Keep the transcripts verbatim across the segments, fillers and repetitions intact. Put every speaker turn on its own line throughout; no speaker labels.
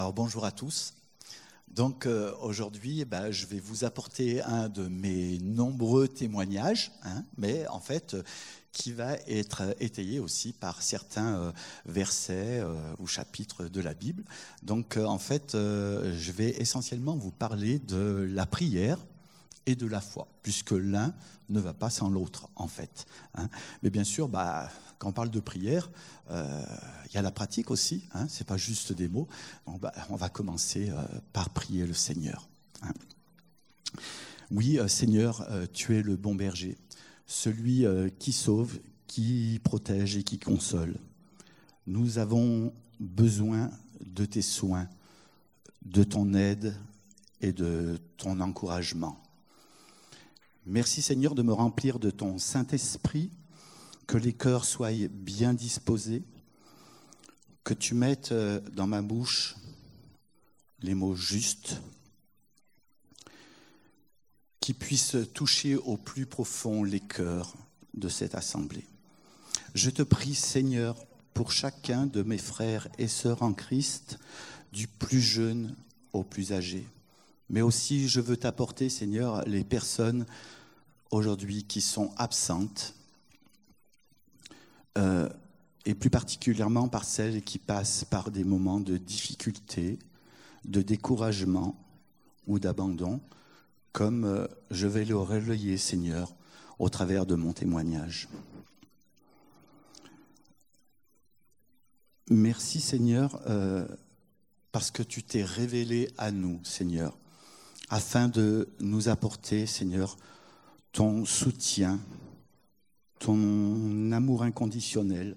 Alors bonjour à tous. Donc euh, aujourd'hui, eh ben, je vais vous apporter un de mes nombreux témoignages, hein, mais en fait euh, qui va être étayé aussi par certains euh, versets euh, ou chapitres de la Bible. Donc euh, en fait, euh, je vais essentiellement vous parler de la prière et de la foi, puisque l'un ne va pas sans l'autre, en fait. Hein. Mais bien sûr, bah, quand on parle de prière, euh, il y a la pratique aussi, hein, ce n'est pas juste des mots. Donc, bah, on va commencer euh, par prier le Seigneur. Hein. Oui, euh, Seigneur, euh, tu es le bon berger, celui euh, qui sauve, qui protège et qui console. Nous avons besoin de tes soins, de ton aide et de ton encouragement. Merci Seigneur de me remplir de ton Saint-Esprit, que les cœurs soient bien disposés, que tu mettes dans ma bouche les mots justes, qui puissent toucher au plus profond les cœurs de cette assemblée. Je te prie Seigneur pour chacun de mes frères et sœurs en Christ, du plus jeune au plus âgé. Mais aussi, je veux t'apporter, Seigneur, les personnes aujourd'hui qui sont absentes, euh, et plus particulièrement par celles qui passent par des moments de difficulté, de découragement ou d'abandon, comme euh, je vais le relayer, Seigneur, au travers de mon témoignage. Merci, Seigneur, euh, parce que tu t'es révélé à nous, Seigneur, afin de nous apporter, Seigneur, ton soutien, ton amour inconditionnel,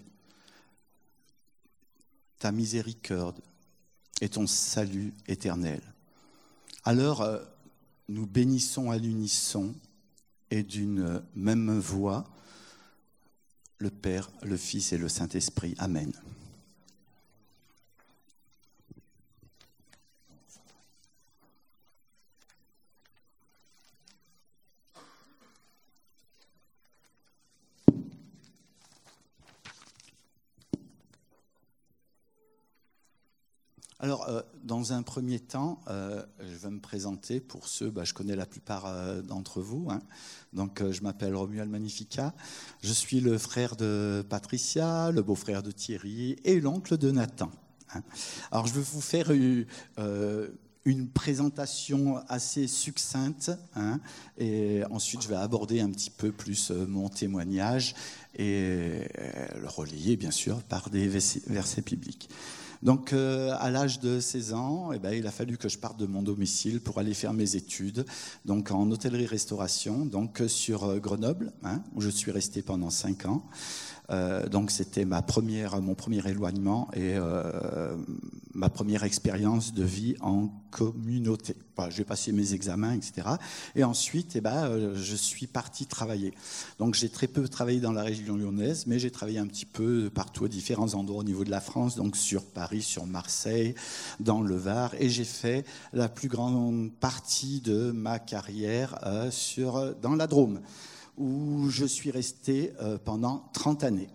ta miséricorde et ton salut éternel. Alors, nous bénissons à l'unisson et d'une même voix le Père, le Fils et le Saint-Esprit. Amen. Alors, euh, dans un premier temps, euh, je vais me présenter pour ceux, bah, je connais la plupart euh, d'entre vous. Hein. Donc, euh, je m'appelle Romuald Magnifica. Je suis le frère de Patricia, le beau-frère de Thierry et l'oncle de Nathan. Hein. Alors, je vais vous faire euh, une présentation assez succincte, hein, et ensuite, je vais aborder un petit peu plus euh, mon témoignage et euh, le relayer, bien sûr, par des versets bibliques. Donc, euh, à l'âge de seize ans, eh ben, il a fallu que je parte de mon domicile pour aller faire mes études, donc en hôtellerie-restauration, donc sur Grenoble, hein, où je suis resté pendant cinq ans. Euh, donc, c'était ma première, mon premier éloignement et euh, ma première expérience de vie en communauté. Enfin, j'ai passé mes examens, et cetera. Et ensuite, eh ben, euh, je suis parti travailler. Donc, j'ai très peu travaillé dans la région lyonnaise, mais j'ai travaillé un petit peu partout, à différents endroits au niveau de la France, donc sur Paris, sur Marseille, dans le Var. Et j'ai fait la plus grande partie de ma carrière euh, sur, dans la Drôme, où je suis resté euh, pendant trente années.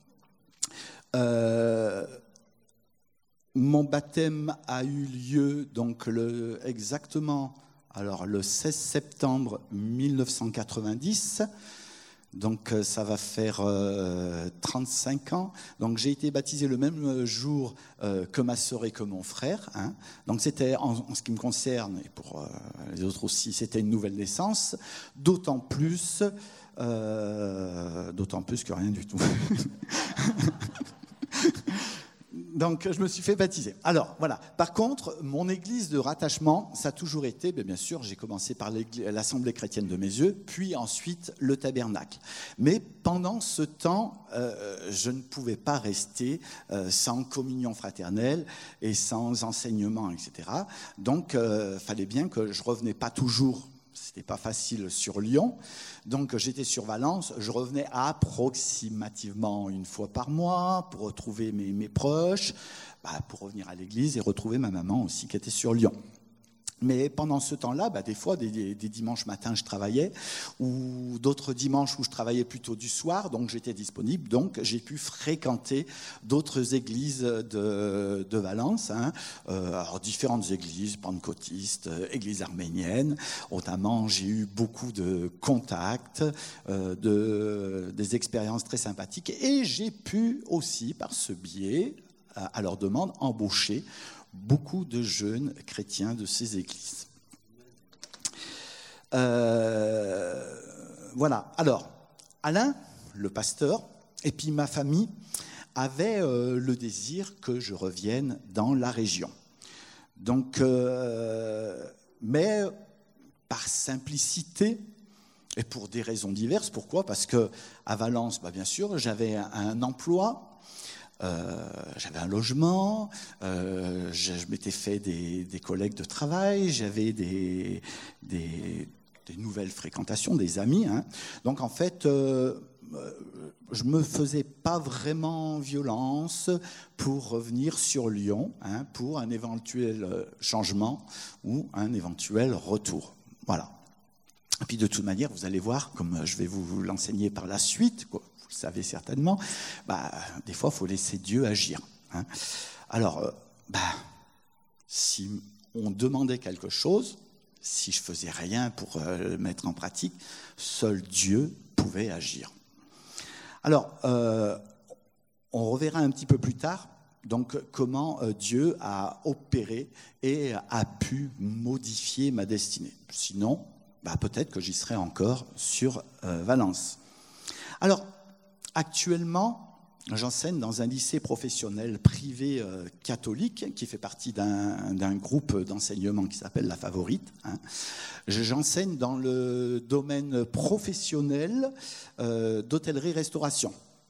Euh, mon baptême a eu lieu donc le, exactement alors, le seize septembre mille neuf cent quatre-vingt-dix. Donc ça va faire euh, trente-cinq ans. Donc j'ai été baptisé le même jour euh, que ma sœur et que mon frère. Hein. Donc c'était, en, en ce qui me concerne, et pour euh, les autres aussi, c'était une nouvelle naissance. D'autant plus, euh, d'autant plus que rien du tout. Donc, je me suis fait baptiser. Alors, voilà. Par contre, mon église de rattachement, ça a toujours été, bien, bien sûr, j'ai commencé par l'Assemblée chrétienne de mes yeux, puis ensuite le tabernacle. Mais pendant ce temps, euh, je ne pouvais pas rester euh, sans communion fraternelle et sans enseignement, et cetera. Donc, il euh, fallait bien que je ne revenais pas toujours. C'était pas facile sur Lyon, donc j'étais sur Valence, je revenais approximativement une fois par mois pour retrouver mes, mes proches, bah, pour revenir à l'église et retrouver ma maman aussi qui était sur Lyon. Mais pendant ce temps-là, bah, des fois, des, des, des dimanches matins, je travaillais, ou d'autres dimanches où je travaillais plutôt du soir, donc j'étais disponible. Donc j'ai pu fréquenter d'autres églises de, de Valence, hein, euh, alors différentes églises, pentecôtistes, églises arméniennes. Notamment, j'ai eu beaucoup de contacts, euh, de, des expériences très sympathiques, et j'ai pu aussi, par ce biais, à, à leur demande, embaucher beaucoup de jeunes chrétiens de ces églises. Euh, voilà. Alors, Alain, le pasteur, et puis ma famille avaient euh, le désir que je revienne dans la région. Donc, euh, mais par simplicité et pour des raisons diverses. Pourquoi ? Parce que à Valence, bah, bien sûr, j'avais un, un emploi. Euh, j'avais un logement, euh, je, je m'étais fait des, des collègues de travail, j'avais des, des, des nouvelles fréquentations, des amis. Hein. Donc en fait, euh, je ne me faisais pas vraiment violence pour revenir sur Lyon, hein, pour un éventuel changement ou un éventuel retour. Voilà. Et puis de toute manière, vous allez voir, comme je vais vous l'enseigner par la suite, quoi. Vous le savez certainement, bah, des fois, il faut laisser Dieu agir. Hein. Alors, euh, bah, si on demandait quelque chose, si je faisais rien pour euh, le mettre en pratique, seul Dieu pouvait agir. Alors, euh, on reverra un petit peu plus tard donc, comment euh, Dieu a opéré et a pu modifier ma destinée. Sinon, bah, peut-être que j'y serais encore sur euh, Valence. Alors, actuellement, j'enseigne dans un lycée professionnel privé euh, catholique qui fait partie d'un, d'un groupe d'enseignement qui s'appelle La Favorite. Hein. J'enseigne dans le domaine professionnel euh, d'hôtellerie-restauration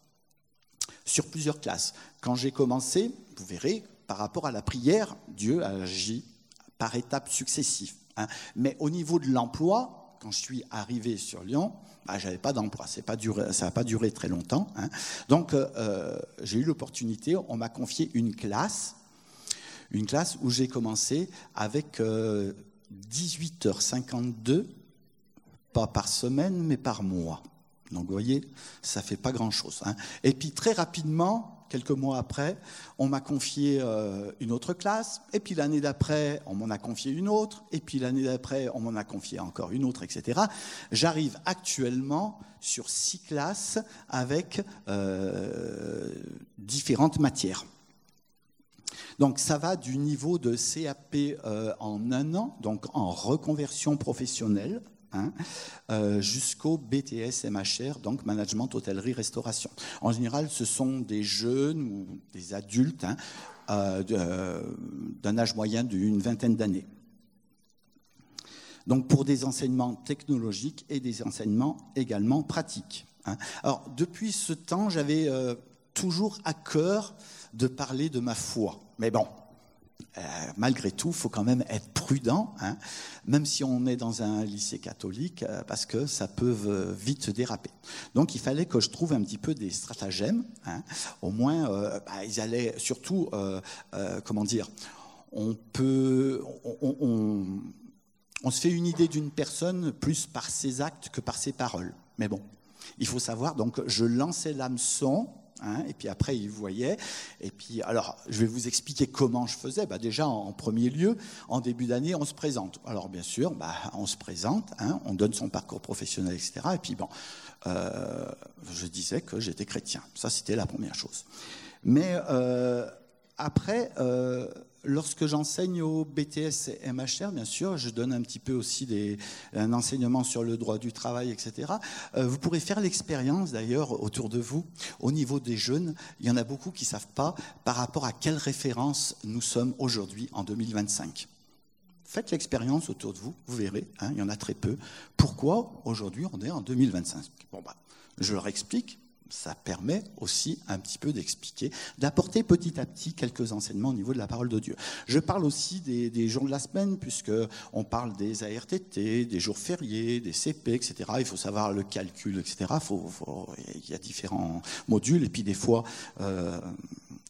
sur plusieurs classes. Quand j'ai commencé, vous verrez, par rapport à la prière, Dieu a agi par étapes successives. Hein. Mais au niveau de l'emploi, quand je suis arrivé sur Lyon, bah, j'avais pas d'emploi, c'est pas duré, ça n'a pas duré très longtemps. Hein. Donc, euh, j'ai eu l'opportunité, on m'a confié une classe, une classe où j'ai commencé avec euh, dix-huit heures cinquante-deux, pas par semaine, mais par mois. Donc, vous voyez, ça fait pas grand-chose. Hein. Et puis, très rapidement, quelques mois après, on m'a confié euh, une autre classe, et puis l'année d'après, on m'en a confié une autre, et puis l'année d'après, on m'en a confié encore une autre, et cetera. J'arrive actuellement sur six classes avec euh, différentes matières. Donc ça va du niveau de C A P euh, en un an, donc en reconversion professionnelle, Hein, euh, jusqu'au B T S M H R, donc Management Hôtellerie Restauration. En général, ce sont des jeunes ou des adultes hein, euh, de, euh, d'un âge moyen d'une vingtaine d'années. Donc pour des enseignements technologiques et des enseignements également pratiques. Hein. Alors depuis ce temps, j'avais euh, toujours à cœur de parler de ma foi. Mais bon, Euh, malgré tout, il faut quand même être prudent, hein, même si on est dans un lycée catholique, euh, parce que ça peut euh, vite déraper. Donc, il fallait que je trouve un petit peu des stratagèmes. Hein, au moins, euh, bah, ils allaient surtout, euh, euh, comment dire, on peut, on, on, on se fait une idée d'une personne plus par ses actes que par ses paroles. Mais bon, il faut savoir. Donc, je lançais l'hameçon. Hein, et puis après, il voyait. Et puis, alors, je vais vous expliquer comment je faisais. Bah, déjà, en premier lieu, en début d'année, on se présente. Alors, bien sûr, bah, on se présente, hein, on donne son parcours professionnel, et cetera. Et puis, bon, euh, je disais que j'étais chrétien. Ça, c'était la première chose. Mais euh, après, euh, lorsque j'enseigne au B T S et M H R, bien sûr, je donne un petit peu aussi des, un enseignement sur le droit du travail, et cetera. Euh, vous pourrez faire l'expérience, d'ailleurs, autour de vous. Au niveau des jeunes, il y en a beaucoup qui ne savent pas par rapport à quelle référence nous sommes aujourd'hui en deux mille vingt-cinq. Faites l'expérience autour de vous, vous verrez, hein, il y en a très peu. Pourquoi aujourd'hui on est en deux mille vingt-cinq ? Bon, bah, je leur explique. Ça permet aussi un petit peu d'expliquer, d'apporter petit à petit quelques enseignements au niveau de la parole de Dieu. Je parle aussi des, des jours de la semaine, puisqu'on parle des A R T T, des jours fériés, des C P, et cetera. Il faut savoir le calcul, et cetera. Faut, faut, il y a différents modules, et puis des fois, euh,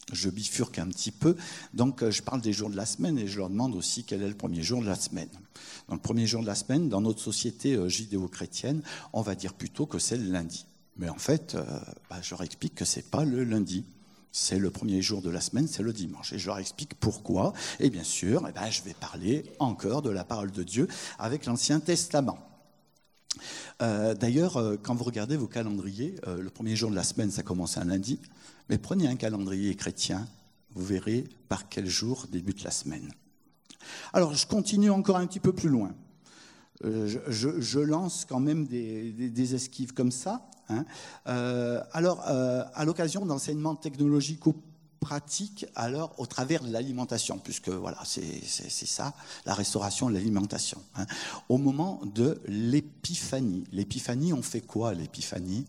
je bifurque un petit peu. Donc, je parle des jours de la semaine et je leur demande aussi quel est le premier jour de la semaine. Dans le premier jour de la semaine, dans notre société judéo-chrétienne, on va dire plutôt que c'est le lundi. Mais en fait, euh, bah, je leur explique que ce n'est pas le lundi. C'est le premier jour de la semaine, c'est le dimanche. Et je leur explique pourquoi. Et bien sûr, eh ben, je vais parler encore de la parole de Dieu avec l'Ancien Testament. Euh, d'ailleurs, euh, quand vous regardez vos calendriers, euh, le premier jour de la semaine, ça commence un lundi. Mais prenez un calendrier chrétien, vous verrez par quel jour débute la semaine. Alors, je continue encore un petit peu plus loin. Euh, je, je, je lance quand même des, des, des esquives comme ça. Hein. Euh, alors, euh, à l'occasion d'enseignements technologico-pratiques, alors au travers de l'alimentation, puisque voilà, c'est, c'est, c'est ça, la restauration de l'alimentation. Hein. Au moment de l'épiphanie. L'épiphanie, on fait quoi, l'épiphanie?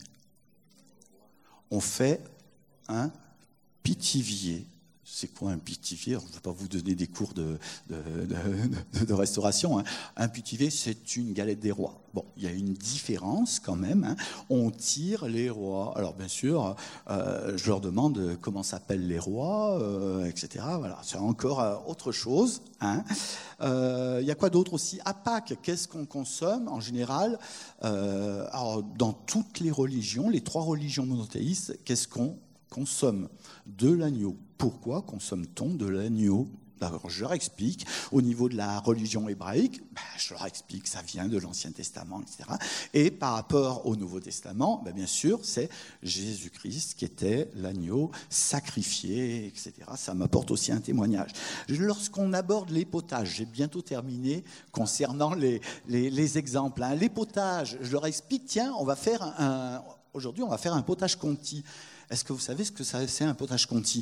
On fait un pitivier. C'est quoi un pitivier? Je ne vais pas vous donner des cours de, de, de, de restauration. Hein. Un pitivier, c'est une galette des rois. Bon, il y a une différence quand même. Hein. On tire les rois. Alors bien sûr, euh, je leur demande comment s'appellent les rois, euh, et cetera. Voilà, c'est encore euh, autre chose. Hein. Euh, il y a quoi d'autre aussi? À Pâques, qu'est-ce qu'on consomme en général? euh, Alors, dans toutes les religions, les trois religions monothéistes, qu'est-ce qu'on consomme? De l'agneau. Pourquoi consomme-t-on de l'agneau? Alors, je leur explique, au niveau de la religion hébraïque, ben, je leur explique que ça vient de l'Ancien Testament, et cetera. Et par rapport au Nouveau Testament, ben, bien sûr, c'est Jésus-Christ qui était l'agneau sacrifié, et cetera. Ça m'apporte aussi un témoignage. Lorsqu'on aborde les potages, j'ai bientôt terminé concernant les, les, les exemples. Hein. Les potages, je leur explique, tiens, on va faire un, aujourd'hui, on va faire un potage Conti. Est-ce que vous savez ce que c'est un potage Conti?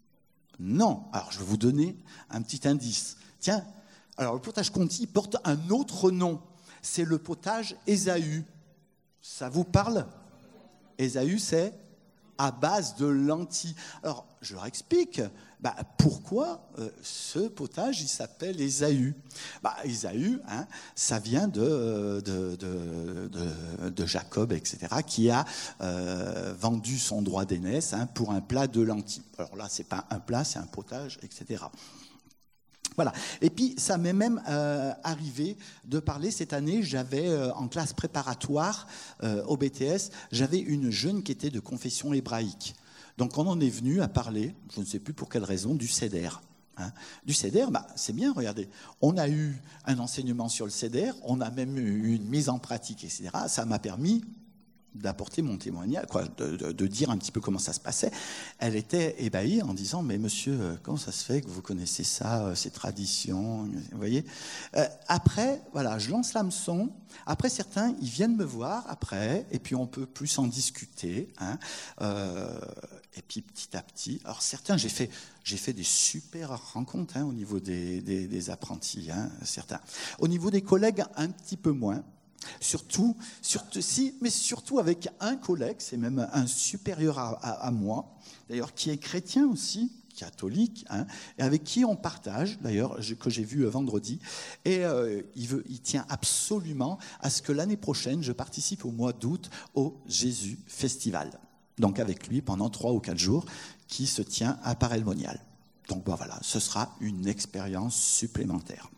Non. Alors, je vais vous donner un petit indice. Tiens, alors le potage Conti porte un autre nom. C'est le potage Ésaü. Ça vous parle? Ésaü, c'est à base de lentilles. Alors, je leur explique bah, pourquoi euh, ce potage, il s'appelle Ésaü. Bah, Ésaü, hein, ça vient de, de, de, de, de Jacob, et cetera, qui a euh, vendu son droit d'aînesse hein, pour un plat de lentilles. Alors là, c'est pas un plat, c'est un potage, et cetera. Voilà. Et puis, ça m'est même euh, arrivé de parler cette année. J'avais, euh, en classe préparatoire euh, au B T S, j'avais une jeune qui était de confession hébraïque. Donc, on en est venu à parler, je ne sais plus pour quelle raison, du Seder. Hein. Du Seder, bah, c'est bien, regardez. On a eu un enseignement sur le Seder, on a même eu une mise en pratique, et cetera. Ça m'a permis d'apporter mon témoignage, quoi, de, de, de dire un petit peu comment ça se passait. Elle était ébahie en disant, mais monsieur, comment ça se fait que vous connaissez ça, ces traditions, vous voyez? euh, Après, voilà, je lance l'hameçon. Après, certains, ils viennent me voir après, et puis on peut plus en discuter. Hein, euh, et puis petit à petit, alors certains, j'ai fait, j'ai fait des super rencontres hein, au niveau des, des, des apprentis, hein, certains. Au niveau des collègues, un petit peu moins. Surtout, surtout, si, mais surtout avec un collègue, c'est même un supérieur à, à, à moi, d'ailleurs, qui est chrétien aussi, catholique, hein, et avec qui on partage, d'ailleurs, que j'ai vu vendredi, et euh, il, veut, il tient absolument à ce que l'année prochaine, je participe au mois d'août au Jésus Festival. Donc avec lui, pendant trois ou quatre jours, qui se tient à Paray-le-Monial. Donc bah, voilà, ce sera une expérience supplémentaire.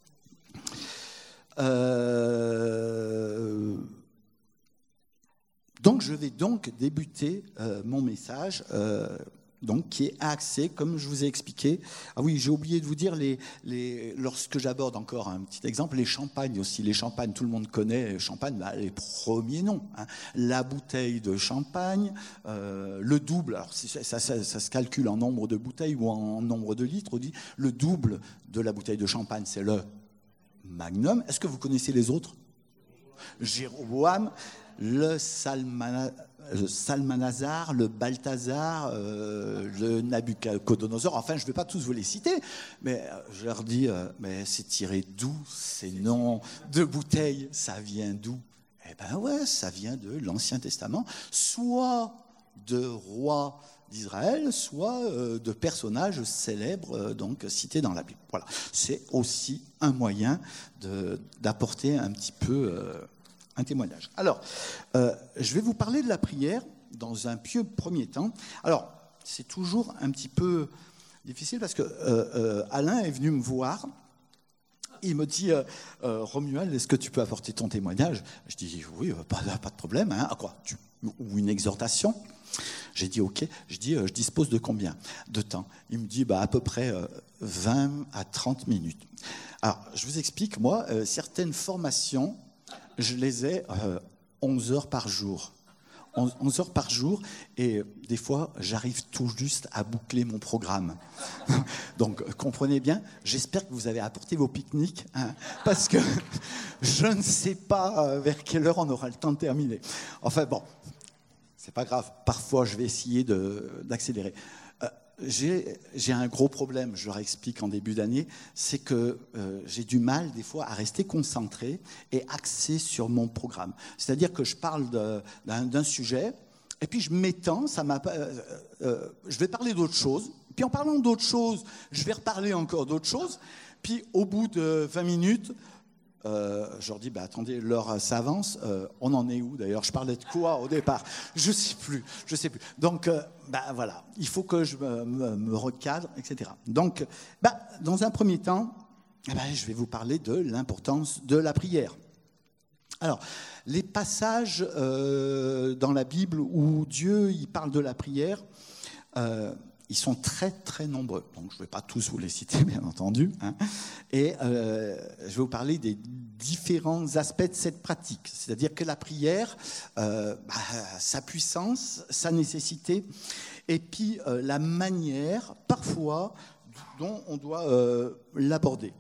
Euh, donc je vais donc débuter euh, mon message euh, donc, qui est axé, comme je vous ai expliqué. Ah oui, j'ai oublié de vous dire, les, les, lorsque j'aborde encore un petit exemple, les champagnes aussi. Les champagnes, tout le monde connaît champagne, bah, les premiers noms. Hein. La bouteille de champagne, euh, le double, alors ça, ça, ça, ça se calcule en nombre de bouteilles ou en nombre de litres. On dit le double de la bouteille de champagne, c'est le Magnum. Est-ce que vous connaissez les autres? Jéroboam, le, Salmana, le Salmanazar, le Balthazar, euh, le Nabucodonosor. Enfin, je ne vais pas tous vous les citer, mais je leur dis, euh, mais c'est tiré d'où ces noms de bouteilles? Ça vient d'où? Eh bien ouais, ça vient de l'Ancien Testament, soit de rois d'Israël, soit euh, de personnages célèbres euh, donc cités dans la Bible. Voilà, c'est aussi un moyen de, d'apporter un petit peu euh, un témoignage. Alors, euh, je vais vous parler de la prière dans un pieux premier temps. Alors, c'est toujours un petit peu difficile parce que euh, euh, Alain est venu me voir. Il me dit, euh, euh, Romuald, est-ce que tu peux apporter ton témoignage? Je dis, oui, pas, pas de problème. Hein. À quoi tu, ou une exhortation? J'ai dit, ok. Je dis, euh, je dispose de combien de temps? Il me dit, bah, à peu près euh, vingt à trente minutes. Alors, je vous explique, moi, euh, certaines formations, je les ai euh, onze heures par jour. onze heures par jour, et des fois, j'arrive tout juste à boucler mon programme. Donc, comprenez bien, j'espère que vous avez apporté vos pique-niques, hein, parce que je ne sais pas vers quelle heure on aura le temps de terminer. Enfin bon, c'est pas grave, parfois je vais essayer de, d'accélérer. Euh, j'ai, j'ai un gros problème, je leur explique en début d'année, c'est que euh, j'ai du mal des fois à rester concentré et axé sur mon programme. C'est-à-dire que je parle de, d'un, d'un sujet, et puis je m'étends, ça m'a, euh, euh, je vais parler d'autre chose, puis en parlant d'autre chose, je vais reparler encore d'autre chose, puis au bout de vingt minutes, Euh, je leur dis, bah, attendez, l'heure s'avance, euh, on en est où d'ailleurs? Je parlais de quoi au départ? Je ne sais plus, je sais plus. Donc, euh, bah, voilà, il faut que je me, me, me recadre, et cetera. Donc, bah, dans un premier temps, eh ben, je vais vous parler de l'importance de la prière. Alors, les passages euh, dans la Bible où Dieu il parle de la prière, euh, ils sont très, très nombreux. Donc, je ne vais pas tous vous les citer, bien entendu. Hein. Et euh, je vais vous parler des différents aspects de cette pratique. C'est-à-dire que la prière, euh, bah, sa puissance, sa nécessité, et puis euh, la manière, parfois, dont on doit euh, l'aborder.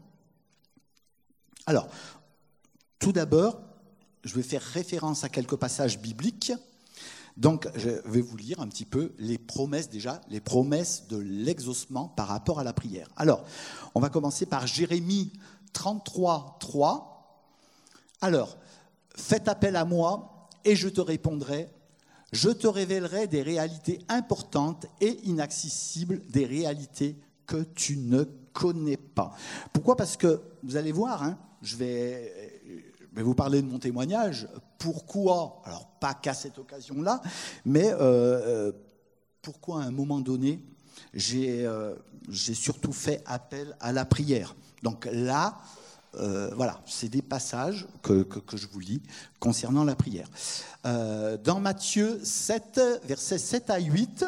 Alors, tout d'abord, je vais faire référence à quelques passages bibliques. Donc, je vais vous lire un petit peu les promesses déjà, les promesses de l'exaucement par rapport à la prière. Alors, on va commencer par Jérémie trente-trois, trois. Alors, faites appel à moi et je te répondrai. Je te révélerai des réalités importantes et inaccessibles, des réalités que tu ne connais pas. Pourquoi? Parce que, vous allez voir, hein, je vais... Je vais vous parler de mon témoignage. Pourquoi? Alors, pas qu'à cette occasion-là, mais euh, pourquoi à un moment donné, j'ai, euh, j'ai surtout fait appel à la prière. Donc là, euh, voilà, c'est des passages que, que, que je vous lis concernant la prière. Euh, dans Matthieu sept, versets sept à huit,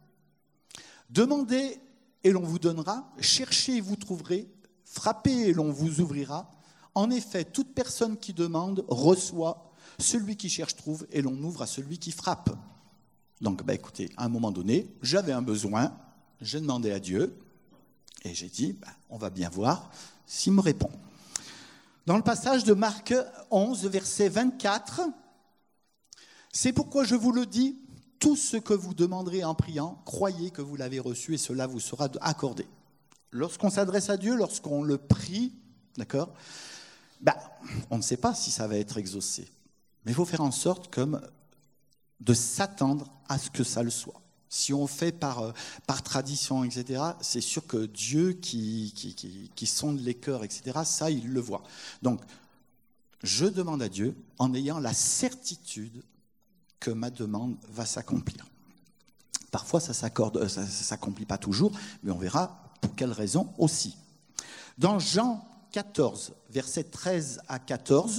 « Demandez et l'on vous donnera, cherchez et vous trouverez, frappez et l'on vous ouvrira. En effet, toute personne qui demande reçoit, celui qui cherche trouve, et l'on ouvre à celui qui frappe. » Donc, bah, écoutez, à un moment donné, j'avais un besoin, j'ai demandé à Dieu, et j'ai dit, bah, on va bien voir s'il me répond. Dans le passage de Marc onze, verset vingt-quatre, « C'est pourquoi je vous le dis, tout ce que vous demanderez en priant, croyez que vous l'avez reçu, et cela vous sera accordé. » Lorsqu'on s'adresse à Dieu, lorsqu'on le prie, d'accord, ben, on ne sait pas si ça va être exaucé. Mais il faut faire en sorte comme de s'attendre à ce que ça le soit. Si on fait par, par tradition, et cetera, c'est sûr que Dieu qui, qui, qui, qui sonde les cœurs, et cetera, ça, il le voit. Donc, je demande à Dieu en ayant la certitude que ma demande va s'accomplir. Parfois, ça s'accorde, ça ne s'accomplit pas toujours, mais on verra pour quelles raisons aussi. Dans Jean quatorze, versets treize à quatorze,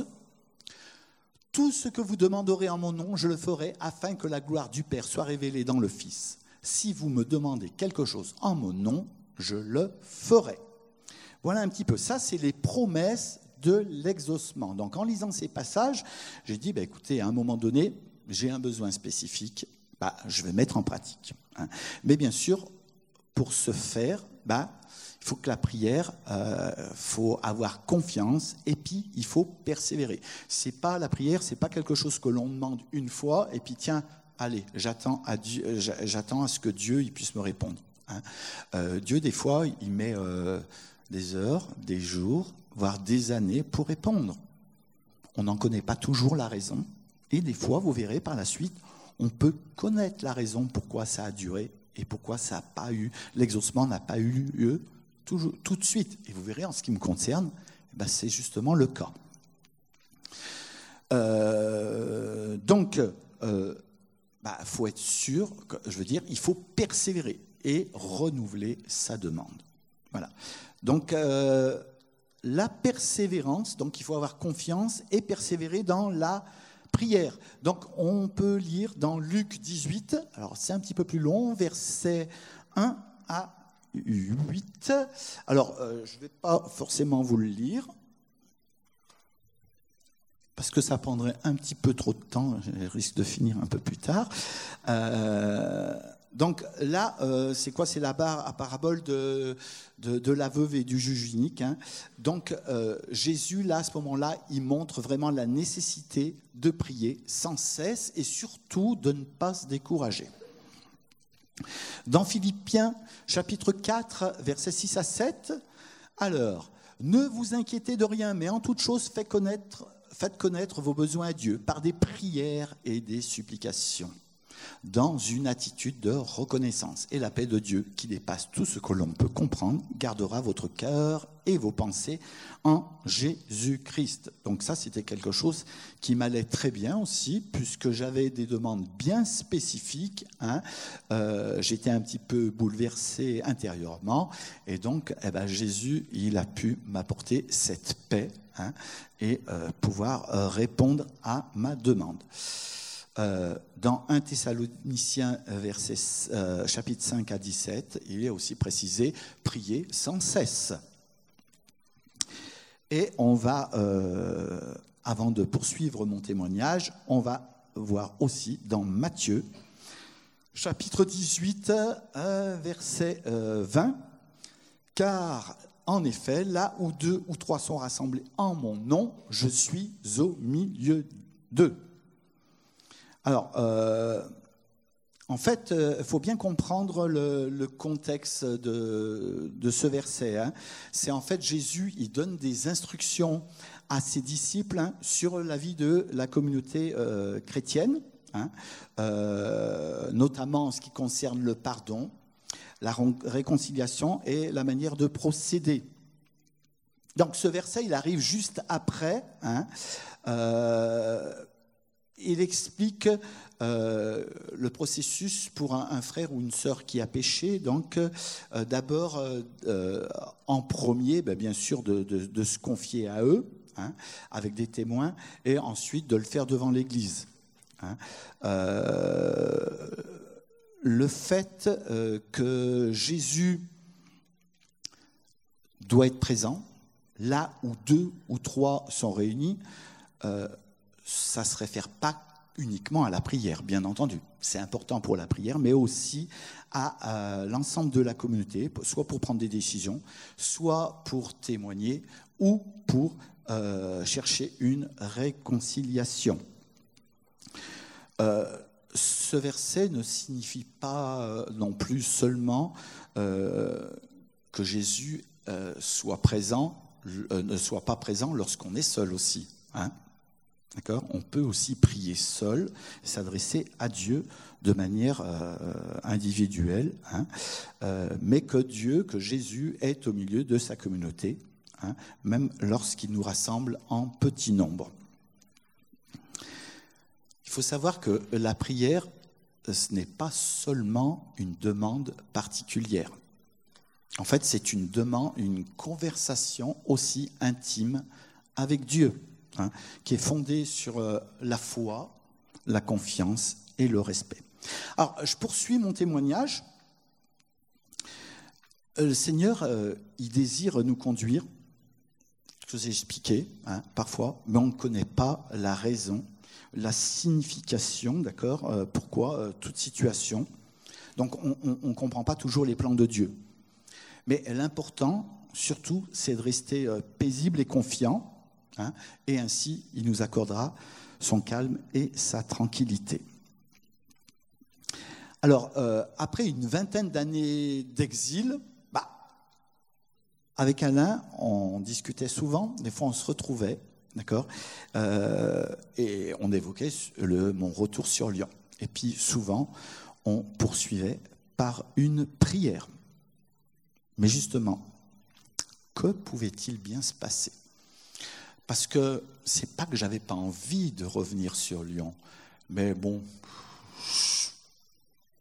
« Tout ce que vous demanderez en mon nom, je le ferai, afin que la gloire du Père soit révélée dans le Fils. Si vous me demandez quelque chose en mon nom, je le ferai. » Voilà un petit peu. Ça, c'est les promesses de l'exaucement. Donc, en lisant ces passages, j'ai dit, bah, écoutez, à un moment donné, j'ai un besoin spécifique, bah, je vais mettre en pratique. Hein. Mais bien sûr, pour ce faire, bah, il faut que la prière, il euh, faut avoir confiance et puis il faut persévérer. C'est pas la prière, c'est pas quelque chose que l'on demande une fois et puis tiens, allez, j'attends à Dieu, j'attends à ce que Dieu il puisse me répondre. Hein. Euh, Dieu des fois, il met euh, des heures, des jours, voire des années pour répondre. On n'en connaît pas toujours la raison et des fois, vous verrez par la suite, on peut connaître la raison pourquoi ça a duré et pourquoi ça n'a pas eu, l'exaucement n'a pas eu lieu. Tout, tout de suite. Et vous verrez, en ce qui me concerne, ben c'est justement le cas. Euh, donc, euh, bah, faut être sûr, que, je veux dire, il faut persévérer et renouveler sa demande. Voilà. Donc, euh, la persévérance, donc il faut avoir confiance et persévérer dans la prière. Donc, on peut lire dans Luc dix-huit, alors c'est un petit peu plus long, versets un à huit. Alors, euh, je ne vais pas forcément vous le lire, parce que ça prendrait un petit peu trop de temps, je risque de finir un peu plus tard. Euh, donc là, euh, c'est quoi? C'est la parabole de, de, de la veuve et du juge unique. Hein. Donc euh, Jésus, là, à ce moment-là, il montre vraiment la nécessité de prier sans cesse et surtout de ne pas se décourager. Dans Philippiens, chapitre quatre, versets six à sept, « Alors, ne vous inquiétez de rien, mais en toute chose, faites connaître, faites connaître vos besoins à Dieu par des prières et des supplications, dans une attitude de reconnaissance. Et la paix de Dieu, qui dépasse tout ce que l'on peut comprendre, gardera votre cœur et vos pensées en Jésus-Christ. » Donc ça, c'était quelque chose qui m'allait très bien aussi, puisque j'avais des demandes bien spécifiques. Hein. Euh, j'étais un petit peu bouleversé intérieurement. Et donc, eh ben, Jésus, il a pu m'apporter cette paix, hein, et euh, pouvoir euh, répondre à ma demande. Euh, dans un Thessaloniciens, verset, euh, chapitre cinq à dix-sept, il est aussi précisé « prier sans cesse ». Et on va, euh, avant de poursuivre mon témoignage, on va voir aussi dans Matthieu, chapitre dix-huit, euh, verset euh, vingt, « Car en effet, là où deux ou trois sont rassemblés en mon nom, je suis au milieu d'eux. » Alors, euh, en fait, il euh, faut bien comprendre le, le contexte de, de ce verset. Hein. C'est en fait Jésus, il donne des instructions à ses disciples, hein, sur la vie de la communauté euh, chrétienne, hein, euh, notamment en ce qui concerne le pardon, la réconciliation et la manière de procéder. Donc ce verset, il arrive juste après, hein, euh, il explique euh, le processus pour un, un frère ou une sœur qui a péché. Donc, euh, d'abord, euh, en premier, ben, bien sûr, de, de, de se confier à eux, hein, avec des témoins, et ensuite de le faire devant l'Église. Hein. Euh, le fait euh, que Jésus doit être présent, là où deux ou trois sont réunis, euh, ça ne se réfère pas uniquement à la prière, bien entendu. C'est important pour la prière, mais aussi à, à l'ensemble de la communauté, soit pour prendre des décisions, soit pour témoigner ou pour euh, chercher une réconciliation. Euh, ce verset ne signifie pas euh, non plus seulement euh, que Jésus euh, soit présent, euh, ne soit pas présent lorsqu'on est seul aussi, hein. D'accord ? On peut aussi prier seul, s'adresser à Dieu de manière euh, individuelle, hein, euh, mais que Dieu, que Jésus est au milieu de sa communauté, hein, même lorsqu'il nous rassemble en petit nombre. Il faut savoir que la prière, ce n'est pas seulement une demande particulière. En fait, c'est une demande, une conversation aussi intime avec Dieu. Hein, qui est fondée sur euh, la foi, la confiance et le respect. Alors, je poursuis mon témoignage. Le Seigneur, euh, il désire nous conduire, je vous ai expliqué, hein, parfois, mais on ne connaît pas la raison, la signification, d'accord, euh, pourquoi euh, toute situation. Donc, on ne comprend pas toujours les plans de Dieu. Mais l'important, surtout, c'est de rester euh, paisible et confiant. Hein, et ainsi, il nous accordera son calme et sa tranquillité. Alors, euh, après une vingtaine d'années d'exil, bah, avec Alain, on discutait souvent, des fois on se retrouvait, d'accord, euh, et on évoquait le, mon retour sur Lyon. Et puis souvent, on poursuivait par une prière. Mais justement, que pouvait-il bien se passer ? Parce que c'est pas que j'avais pas envie de revenir sur Lyon, mais bon,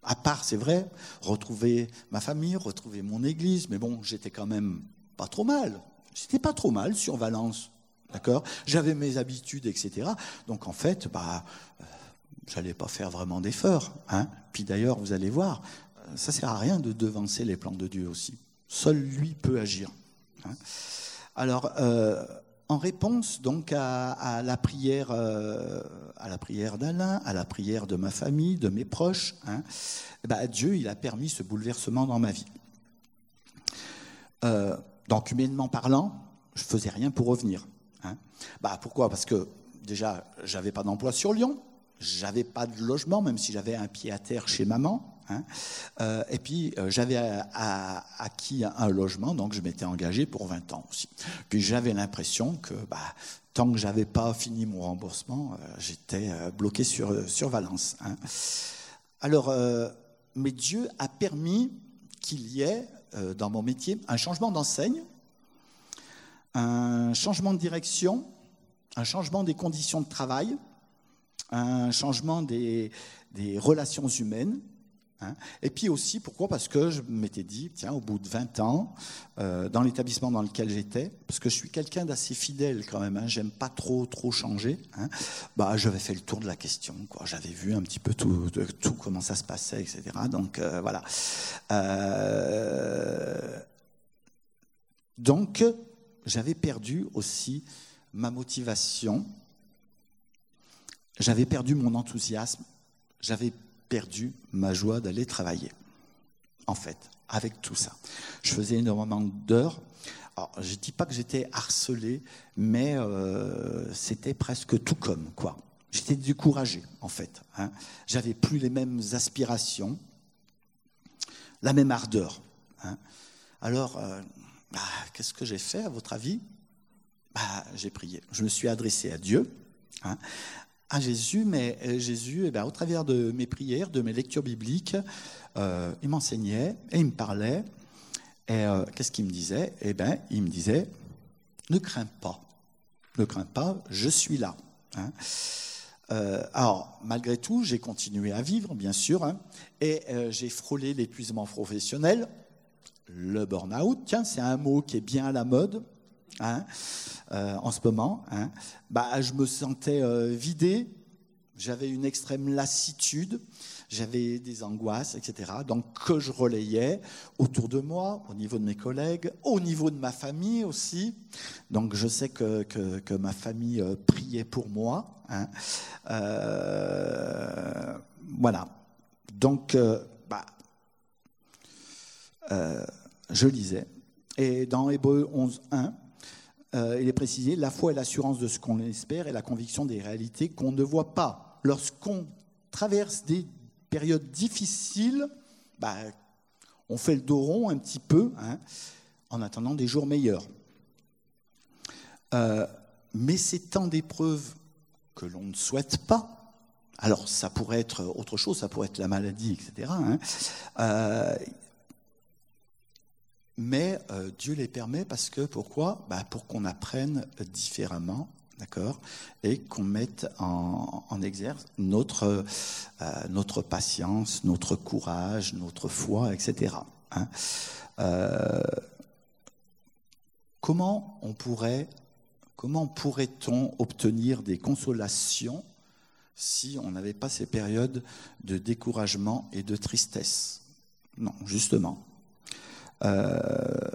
À part, c'est vrai, retrouver ma famille, retrouver mon église, mais bon, j'étais quand même pas trop mal. C'était pas trop mal sur Valence, d'accord ? J'avais mes habitudes, et cetera. Donc en fait, bah, euh, j'allais pas faire vraiment d'efforts. Hein. Puis d'ailleurs, vous allez voir, ça sert à rien de devancer les plans de Dieu aussi. Seul lui peut agir. Hein. Alors, euh, en réponse donc à, à la prière, euh, à la prière d'Alain, à la prière de ma famille, de mes proches, hein, bah, Dieu, il a permis ce bouleversement dans ma vie. Euh, donc, humainement parlant, je faisais rien pour revenir. Hein. Bah, pourquoi ? Parce que déjà, j'avais pas d'emploi sur Lyon, j'avais pas de logement, même si j'avais un pied à terre chez maman. Hein. Euh, et puis, euh, j'avais à, à, acquis un logement, donc je m'étais engagé pour vingt ans aussi. Puis, j'avais l'impression que bah, tant que je n'avais pas fini mon remboursement, euh, j'étais euh, bloqué sur, sur Valence. Hein. Alors, euh, mais Dieu a permis qu'il y ait, euh, dans mon métier, un changement d'enseigne, un changement de direction, un changement des conditions de travail, un changement des, des relations humaines. Hein. Et puis aussi, pourquoi ? Parce que je m'étais dit, tiens, au bout de vingt ans, euh, dans l'établissement dans lequel j'étais, parce que je suis quelqu'un d'assez fidèle quand même, hein, j'aime pas trop trop changer, hein, bah, j'avais fait le tour de la question, quoi. J'avais vu un petit peu tout, de, tout comment ça se passait, et cetera. Donc, euh, voilà. Euh, donc, j'avais perdu aussi ma motivation, j'avais perdu mon enthousiasme, j'avais perdu ma joie d'aller travailler, en fait, avec tout ça. Je faisais énormément d'heures. Alors, je ne dis pas que j'étais harcelé, mais euh, c'était presque tout comme, quoi. J'étais découragé, en fait. Hein. J'avais plus les mêmes aspirations, la même ardeur. Hein. Alors, euh, bah, qu'est-ce que j'ai fait, à votre avis ? Bah, j'ai prié. Je me suis adressé à Dieu, hein, à Jésus, mais Jésus, eh bien, au travers de mes prières, de mes lectures bibliques, euh, il m'enseignait et il me parlait. Et euh, qu'est-ce qu'il me disait ? Eh bien, il me disait, ne crains pas, ne crains pas, je suis là. Hein. Euh, alors, malgré tout, j'ai continué à vivre, bien sûr, hein, et euh, j'ai frôlé l'épuisement professionnel, le burn-out. Tiens, c'est un mot qui est bien à la mode. Hein, euh, en ce moment, hein, bah, je me sentais euh, vidé, j'avais une extrême lassitude, j'avais des angoisses, et cetera. Donc que je relayais autour de moi, au niveau de mes collègues, au niveau de ma famille aussi. Donc je sais que, que, que ma famille euh, priait pour moi. Hein. Euh, voilà. Donc, euh, bah, euh, je lisais. Et dans Hébreux onze, un, Euh, il est précisé, la foi est l'assurance de ce qu'on espère et la conviction des réalités qu'on ne voit pas. Lorsqu'on traverse des périodes difficiles, bah, on fait le dos rond un petit peu, hein, en attendant des jours meilleurs. Euh, mais ces temps d'épreuve que l'on ne souhaite pas, alors ça pourrait être autre chose, ça pourrait être la maladie, et cetera, hein, euh, mais euh, Dieu les permet parce que, pourquoi ? Bah, pour qu'on apprenne différemment, d'accord ? Et qu'on mette en, en exergue notre, euh, notre patience, notre courage, notre foi, et cetera. Hein ? euh, comment on pourrait, comment pourrait-on obtenir des consolations si on n'avait pas ces périodes de découragement et de tristesse ? Non, justement. Euh,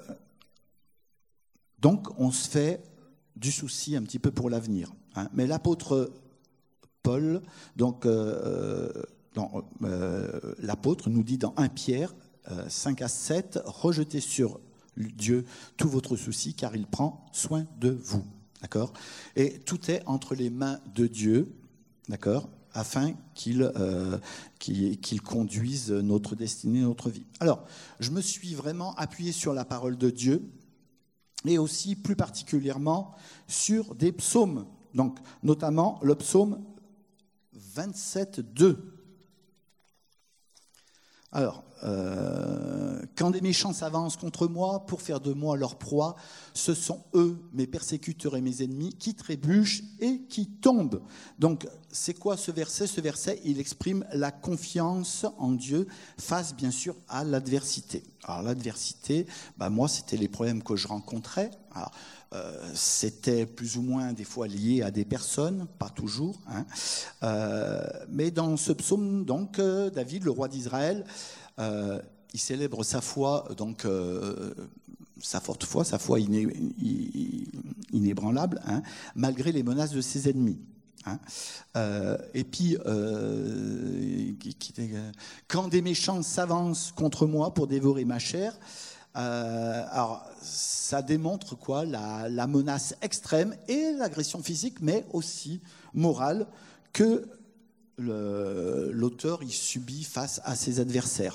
donc, on se fait du souci un petit peu pour l'avenir. Hein. Mais l'apôtre Paul, donc, euh, dans, euh, l'apôtre nous dit dans premier Pierre euh, cinq à sept, rejetez sur Dieu tout votre souci, car il prend soin de vous. D'accord ? Et tout est entre les mains de Dieu, d'accord ? Afin qu'il, euh, qu'il, qu'il conduise notre destinée, notre vie. Alors, je me suis vraiment appuyé sur la parole de Dieu et aussi plus particulièrement sur des psaumes, donc notamment le psaume vingt-sept, deux. Alors, euh, quand des méchants s'avancent contre moi pour faire de moi leur proie, ce sont eux, mes persécuteurs et mes ennemis, qui trébuchent et qui tombent. Donc, c'est quoi ce verset ? Ce verset, il exprime la confiance en Dieu face, bien sûr, à l'adversité. Alors, l'adversité, bah, moi, c'était les problèmes que je rencontrais. Alors, euh, c'était plus ou moins des fois lié à des personnes, pas toujours. Hein. Euh, mais dans ce psaume, donc, euh, David, le roi d'Israël, euh, il célèbre sa foi, donc euh, sa forte foi, sa foi iné, inébranlable, hein, malgré les menaces de ses ennemis. Hein. Euh, et puis, euh, quand des méchants s'avancent contre moi pour dévorer ma chair, euh, alors ça démontre quoi, la, la menace extrême et l'agression physique, mais aussi morale que le, l'auteur il subit face à ses adversaires.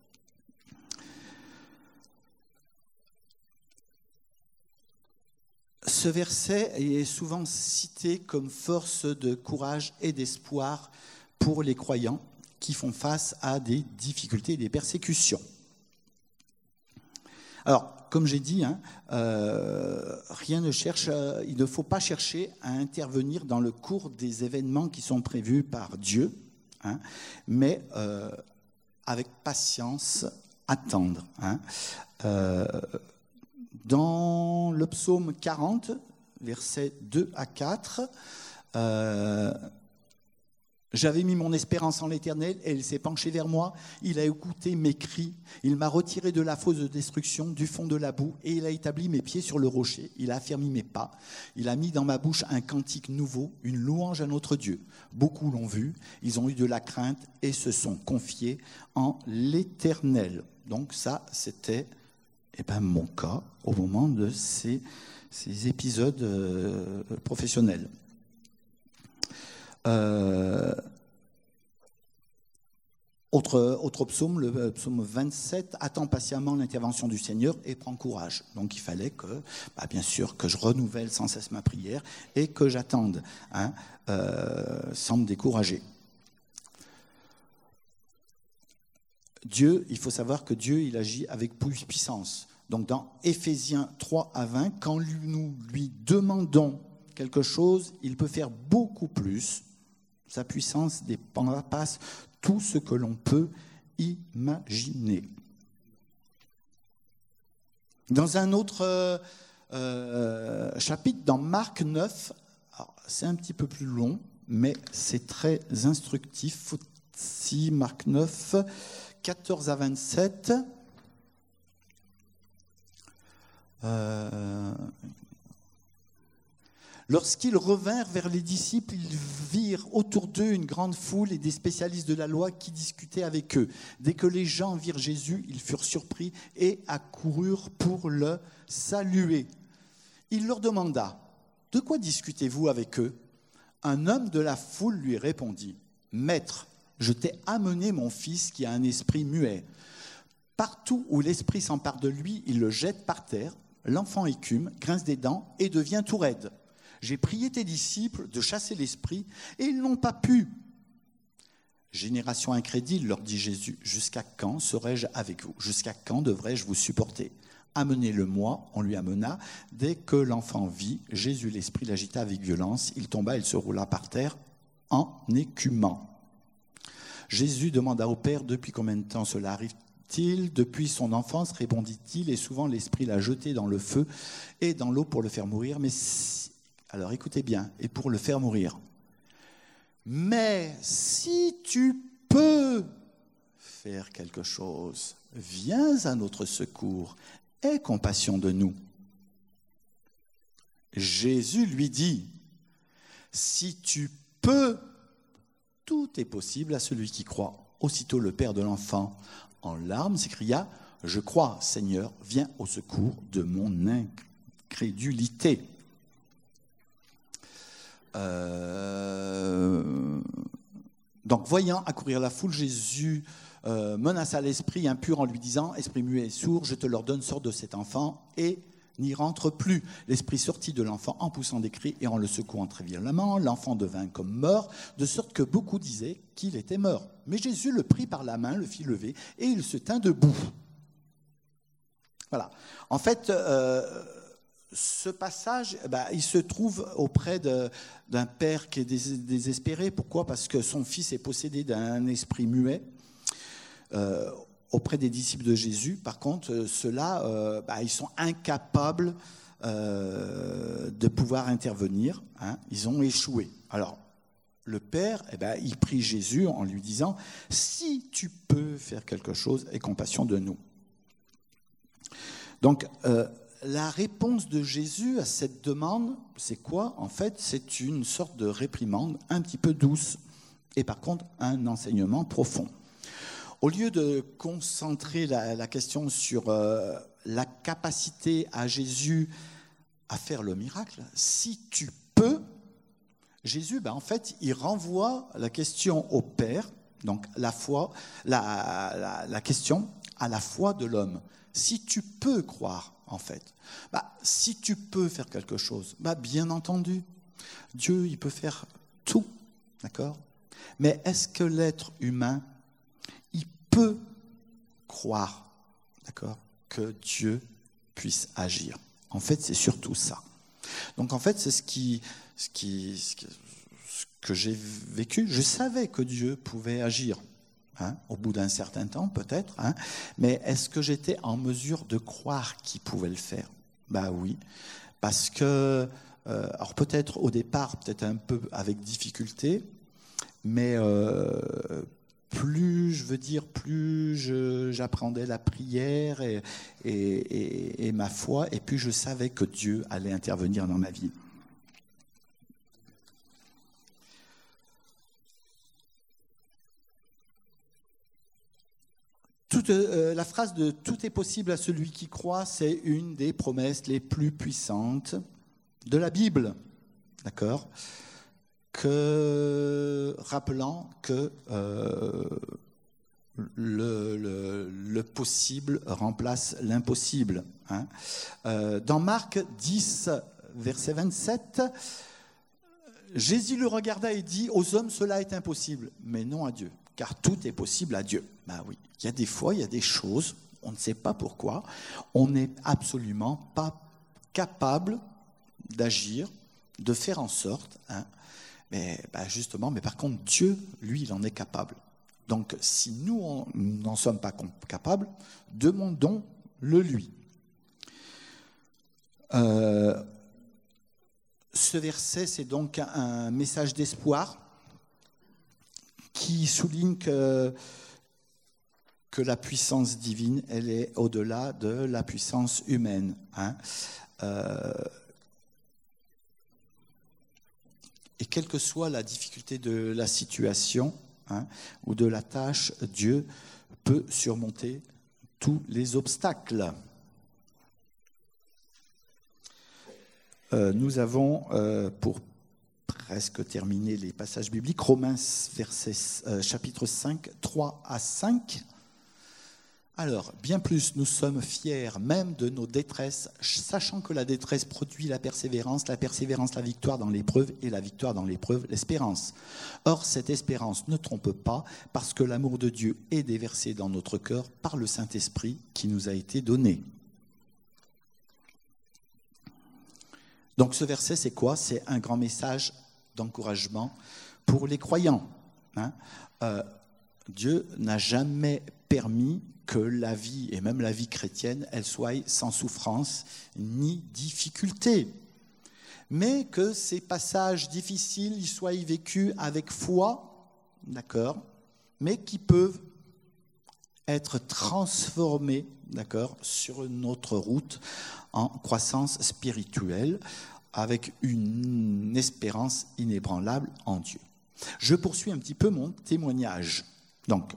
Ce verset est souvent cité comme force de courage et d'espoir pour les croyants qui font face à des difficultés et des persécutions. Alors, comme j'ai dit, hein, euh, rien ne cherche, euh, il ne faut pas chercher à intervenir dans le cours des événements qui sont prévus par Dieu, hein, mais euh, avec patience, attendre. Hein. Euh, Dans le psaume quarante, versets deux à quatre, euh, j'avais mis mon espérance en l'Éternel et il s'est penché vers moi. Il a écouté mes cris. Il m'a retiré de la fosse de destruction, du fond de la boue, et il a établi mes pieds sur le rocher. Il a affermi mes pas. Il a mis dans ma bouche un cantique nouveau, une louange à notre Dieu. Beaucoup l'ont vu, ils ont eu de la crainte et se sont confiés en l'Éternel. Donc ça, c'était eh ben, mon cas au moment de ces, ces épisodes euh, professionnels. Euh, autre, autre psaume, le psaume vingt-sept, attends patiemment l'intervention du Seigneur et prends courage. Donc il fallait que, bah, bien sûr, que je renouvelle sans cesse ma prière et que j'attende, hein, euh, sans me décourager. Dieu, il faut savoir que Dieu, il agit avec puissance. Donc dans Éphésiens trois à vingt, quand nous lui demandons quelque chose, il peut faire beaucoup plus. Sa puissance dépasse tout ce que l'on peut imaginer. Dans un autre euh, chapitre, dans Marc neuf, alors c'est un petit peu plus long, mais c'est très instructif. Si Marc neuf, quatorze à vingt-sept. Euh, Lorsqu'ils revinrent vers les disciples, ils virent autour d'eux une grande foule et des spécialistes de la loi qui discutaient avec eux. Dès que les gens virent Jésus, ils furent surpris et accoururent pour le saluer. Il leur demanda, « De quoi discutez-vous avec eux ?» Un homme de la foule lui répondit, « Maître, je t'ai amené mon fils qui a un esprit muet. Partout où l'esprit s'empare de lui, il le jette par terre. L'enfant écume, grince des dents et devient tout raide. J'ai prié tes disciples de chasser l'esprit et ils n'ont pas pu. » Génération incrédule, leur dit Jésus, jusqu'à quand serai-je avec vous ? Jusqu'à quand devrais-je vous supporter ? Amenez-le-moi, on lui amena. Dès que l'enfant vit, Jésus, l'esprit l'agita avec violence. Il tomba, il se roula par terre en écumant. Jésus demanda au Père, depuis combien de temps cela arrive-t-il ? Depuis son enfance, répondit-il, et souvent l'esprit l'a jeté dans le feu et dans l'eau pour le faire mourir. Mais si... Alors écoutez bien, et pour le faire mourir. Mais si tu peux faire quelque chose, viens à notre secours, aie compassion de nous. Jésus lui dit, si tu peux, tout est possible à celui qui croit. Aussitôt le père de l'enfant, en larmes, s'écria, je crois, Seigneur, viens au secours de mon incrédulité. Euh, donc, voyant accourir la foule, Jésus euh, menaça l'esprit impur en lui disant, esprit muet et sourd, je te l'ordonne, sors de cet enfant et n'y rentre plus. L'esprit sortit de l'enfant en poussant des cris et en le secouant très violemment. L'enfant devint comme mort, de sorte que beaucoup disaient qu'il était mort. Mais Jésus le prit par la main, le fit lever, et il se tint debout. Voilà. En fait, euh, ce passage, bah, il se trouve auprès de, d'un père qui est dés, désespéré. Pourquoi ? Parce que son fils est possédé d'un esprit muet. Euh, auprès des disciples de Jésus, par contre, euh, ceux-là, euh, bah, ils sont incapables euh, de pouvoir intervenir. Hein. Ils ont échoué. Alors, le père, eh ben, il prie Jésus en lui disant « Si tu peux faire quelque chose, aie compassion de nous. » Donc, euh, la réponse de Jésus à cette demande, c'est quoi ? En fait, c'est une sorte de réprimande un petit peu douce et par contre, un enseignement profond. Au lieu de concentrer la, la question sur euh, la capacité à Jésus à faire le miracle, si tu peux, Jésus, ben en fait, il renvoie la question au Père, donc la, foi, la, la, la question à la foi de l'homme. Si tu peux croire, en fait, ben, si tu peux faire quelque chose, ben, bien entendu, Dieu, il peut faire tout, d'accord ? Mais est-ce que l'être humain peut croire, d'accord, que Dieu puisse agir. En fait, c'est surtout ça. Donc, en fait, c'est ce qui, ce qui, ce qui, ce que j'ai vécu. Je savais que Dieu pouvait agir, hein, au bout d'un certain temps, peut-être. Hein, mais est-ce que j'étais en mesure de croire qu'il pouvait le faire ? Ben oui, parce que, euh, alors peut-être au départ, peut-être un peu avec difficulté, mais euh, plus, je veux dire, plus je, j'appréhendais la prière et, et, et, et ma foi, et plus je savais que Dieu allait intervenir dans ma vie. Toute, euh, la phrase de « tout est possible à celui qui croit », c'est une des promesses les plus puissantes de la Bible, d'accord ? Que, rappelant que euh, le, le, le possible remplace l'impossible. Hein. Euh, dans Marc dix, verset vingt-sept, Jésus le regarda et dit « Aux hommes, cela est impossible, mais non à Dieu, car tout est possible à Dieu. » Ben oui, il y a des fois, il y a des choses, on ne sait pas pourquoi, on n'est absolument pas capable d'agir, de faire en sorte... Hein, Mais ben justement, mais par contre, Dieu, lui, il en est capable. Donc, si nous, on, nous n'en sommes pas capables, demandons-le lui. Euh, ce verset, c'est donc un message d'espoir qui souligne que, que la puissance divine, elle est au-delà de la puissance humaine. Hein. Euh, Et quelle que soit la difficulté de la situation hein, ou de la tâche, Dieu peut surmonter tous les obstacles. Euh, nous avons, euh, pour presque terminer les passages bibliques, Romains verset, euh, chapitre cinq, trois à cinq. Alors, bien plus, nous sommes fiers même de nos détresses, sachant que la détresse produit la persévérance, la persévérance la victoire dans l'épreuve, et la victoire dans l'épreuve l'espérance. Or, cette espérance ne trompe pas, parce que l'amour de Dieu est déversé dans notre cœur par le Saint-Esprit qui nous a été donné. Donc ce verset, c'est quoi ? C'est un grand message d'encouragement pour les croyants. Hein euh, Dieu n'a jamais permis que la vie, et même la vie chrétienne, elle soit sans souffrance ni difficulté. Mais que ces passages difficiles, ils soient vécus avec foi, d'accord, mais qui peuvent être transformés, d'accord, sur notre route en croissance spirituelle, avec une espérance inébranlable en Dieu. Je poursuis un petit peu mon témoignage. Donc,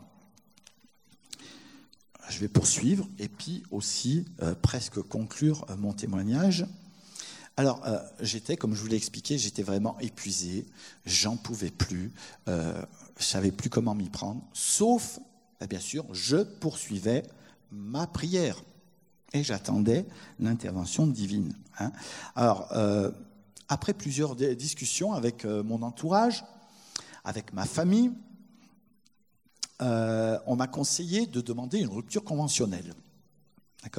je vais poursuivre et puis aussi euh, presque conclure euh, mon témoignage. Alors, euh, j'étais, comme je vous l'ai expliqué, j'étais vraiment épuisé, j'en pouvais plus, euh, je ne savais plus comment m'y prendre, sauf, bien sûr, je poursuivais ma prière. et j'attendais l'intervention divine. Hein. Alors, euh, après plusieurs discussions avec euh, mon entourage, avec ma famille, euh, on m'a conseillé de demander une rupture conventionnelle. D'accord ?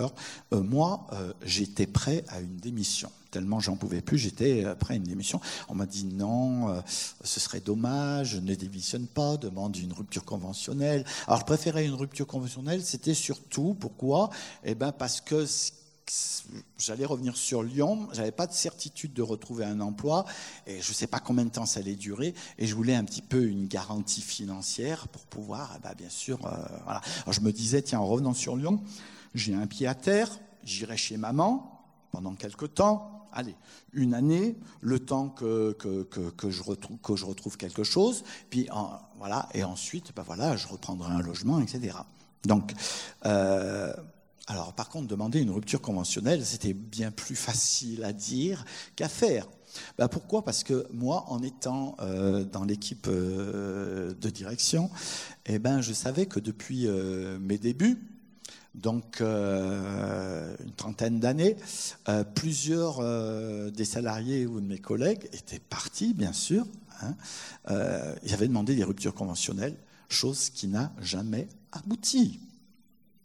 euh, Moi, euh, j'étais prêt à une démission. Tellement j'en pouvais plus, j'étais prêt à une démission. On m'a dit non, euh, ce serait dommage, ne démissionne pas, demande une rupture conventionnelle. Alors je préférais une rupture conventionnelle, c'était surtout, pourquoi ? Eh bien parce que j'allais revenir sur Lyon, j'avais pas de certitude de retrouver un emploi, et je sais pas combien de temps ça allait durer, et je voulais un petit peu une garantie financière pour pouvoir, eh bien, bien sûr, euh, voilà. Alors je me disais, tiens, en revenant sur Lyon, j'ai un pied à terre, j'irai chez maman pendant quelques temps, allez, une année, le temps que, que, que, que, je, retrouve, que je retrouve quelque chose, puis en, voilà, et ensuite, ben voilà, je reprendrai un logement, et cetera. Donc, euh, alors par contre, demander une rupture conventionnelle, c'était bien plus facile à dire qu'à faire. Ben pourquoi ? Parce que moi, en étant euh, dans l'équipe euh, de direction, eh ben, je savais que depuis euh, mes débuts, donc euh, une trentaine d'années, euh, plusieurs euh, des salariés ou de mes collègues étaient partis, bien sûr. Hein, euh, ils avaient demandé des ruptures conventionnelles, chose qui n'a jamais abouti. D'accord ?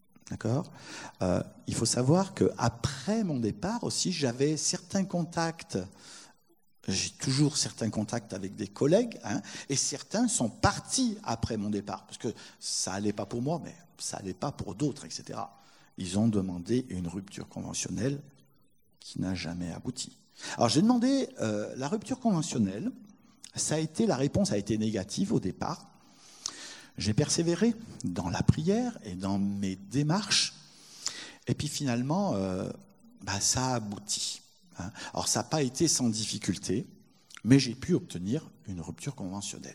euh, Il faut savoir qu'après mon départ aussi, j'avais certains contacts. J'ai toujours certains contacts avec des collègues, hein, et certains sont partis après mon départ, parce que ça n'allait pas pour moi, mais ça n'allait pas pour d'autres, et cetera. Ils ont demandé une rupture conventionnelle qui n'a jamais abouti. Alors j'ai demandé euh, la rupture conventionnelle, ça a été, la réponse a été négative au départ. J'ai persévéré dans la prière et dans mes démarches, et puis finalement, euh, bah, ça a abouti. Alors ça n'a pas été sans difficulté, mais j'ai pu obtenir une rupture conventionnelle.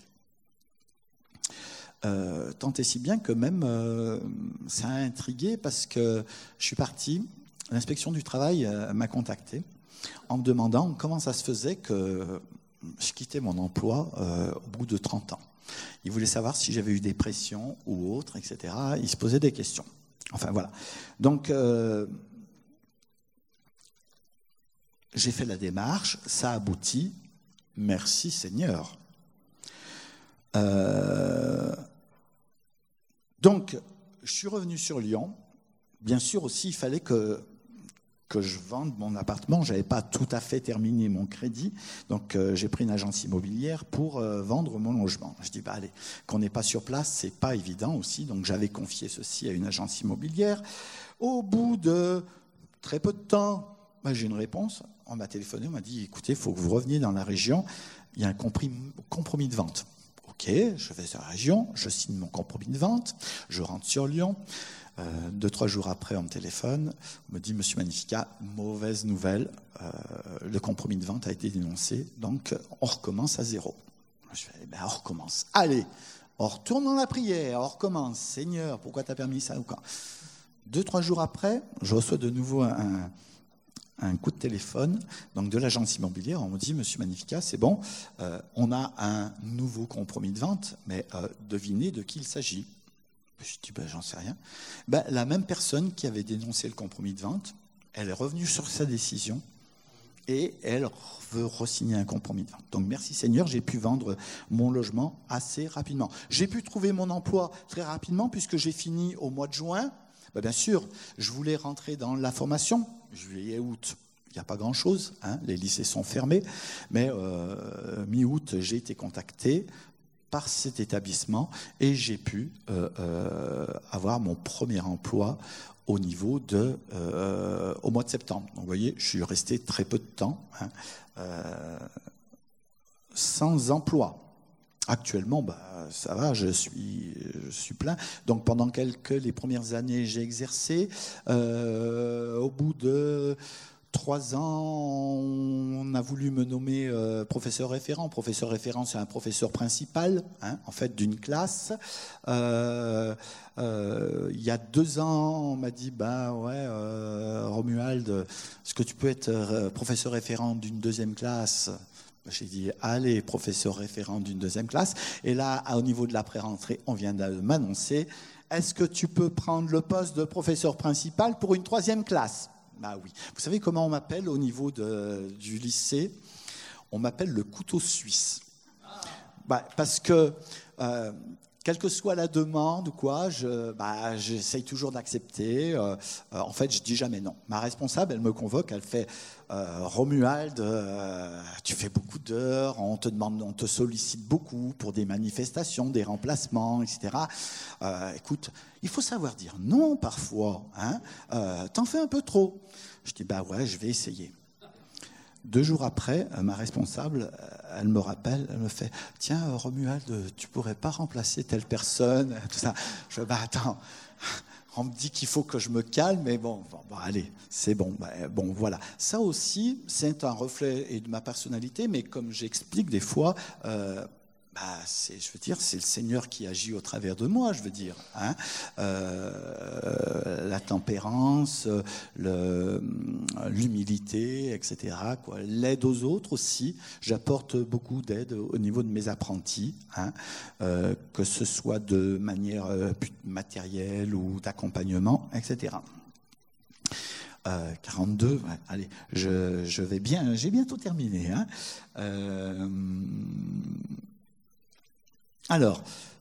Euh, tant et si bien que même euh, ça a intrigué parce que je suis parti, l'inspection du travail euh, m'a contacté en me demandant comment ça se faisait que je quittais mon emploi euh, au bout de trente ans. Ils voulaient savoir si j'avais eu des pressions ou autres, et cetera. Ils se posaient des questions. Enfin voilà. Donc euh, j'ai fait la démarche, ça aboutit. Merci Seigneur. Euh, donc, je suis revenu sur Lyon. Bien sûr aussi, il fallait que, que je vende mon appartement. Je n'avais pas tout à fait terminé mon crédit. Donc, euh, j'ai pris une agence immobilière pour euh, vendre mon logement. Je dis, bah, allez, qu'on n'est pas sur place, ce n'est pas évident aussi. Donc, j'avais confié ceci à une agence immobilière. Au bout de très peu de temps, bah, j'ai une réponse. On m'a téléphoné, on m'a dit, écoutez, il faut que vous reveniez dans la région. Il y a un compromis de vente. Ok, je vais sur la région, je signe mon compromis de vente, je rentre sur Lyon. Euh, deux, trois jours après, on me téléphone, on me dit, Monsieur Magnificat, mauvaise nouvelle, euh, le compromis de vente a été dénoncé, donc on recommence à zéro. Je fais, ben, on recommence. Allez, on retourne dans la prière, on recommence. Seigneur, pourquoi tu as permis ça ou quoi ? Deux, trois jours après, je reçois de nouveau un... un coup de téléphone donc de l'agence immobilière. On me dit, Monsieur Magnificat, c'est bon, euh, on a un nouveau compromis de vente, mais euh, devinez de qui il s'agit. Je dis, ben, j'en sais rien. Ben, la même personne qui avait dénoncé le compromis de vente, elle est revenue sur sa décision et elle veut re-signer un compromis de vente. Donc merci Seigneur, j'ai pu vendre mon logement assez rapidement. J'ai pu trouver mon emploi très rapidement puisque j'ai fini au mois de juin. Ben, bien sûr, je voulais rentrer dans la formation. Juillet, août, il n'y a pas grand-chose, hein, les lycées sont fermés, mais euh, mi-août, j'ai été contacté par cet établissement et j'ai pu euh, euh, avoir mon premier emploi au niveau de, euh, au mois de septembre. Donc vous voyez, je suis resté très peu de temps, hein, euh, sans emploi. Actuellement, bah, ça va, je suis, je suis plein. Donc pendant quelques, les premières années, j'ai exercé. Euh, au bout de trois ans, on a voulu me nommer euh, professeur référent. Professeur référent, c'est un professeur principal, hein, en fait, d'une classe. Euh, euh, il y a deux ans, on m'a dit, bah ouais, euh, Romuald, est-ce que tu peux être euh, professeur référent d'une deuxième classe ? J'ai dit, allez, professeur référent d'une deuxième classe. Et là, au niveau de la pré-rentrée, on vient de m'annoncer, est-ce que tu peux prendre le poste de professeur principal pour une troisième classe ? Bah oui. Vous savez comment on m'appelle au niveau de, du lycée ? On m'appelle le couteau suisse. Bah, parce que, euh, quelle que soit la demande ou quoi, je, bah, j'essaye toujours d'accepter. Euh, euh, en fait, je dis jamais non. Ma responsable, elle me convoque, elle fait euh, Romuald, euh, tu fais beaucoup d'heures, on te demande, on te sollicite beaucoup pour des manifestations, des remplacements, et cetera. Euh, écoute, il faut savoir dire non parfois. Hein, euh, t'en fais un peu trop. Je dis bah ouais, je vais essayer. Deux jours après, ma responsable, elle me rappelle, elle me fait « Tiens, Romuald, tu pourrais pas remplacer telle personne ?» tout ça. Je dis bah, « Attends, on me dit qu'il faut que je me calme, mais bon, bon, bon allez, c'est bon. Bah, » Bon, voilà. Ça aussi, c'est un reflet de ma personnalité, mais comme j'explique des fois... Euh, Bah, c'est, je veux dire, c'est le Seigneur qui agit au travers de moi, je veux dire. Hein. Euh, la tempérance, le, l'humilité, et cetera. Quoi. L'aide aux autres aussi. J'apporte beaucoup d'aide au niveau de mes apprentis, hein. euh, que ce soit de manière matérielle ou d'accompagnement, et cetera. Euh, quarante-deux, ouais, allez, je, je vais bien, j'ai bientôt terminé. Hein. Euh, Alors,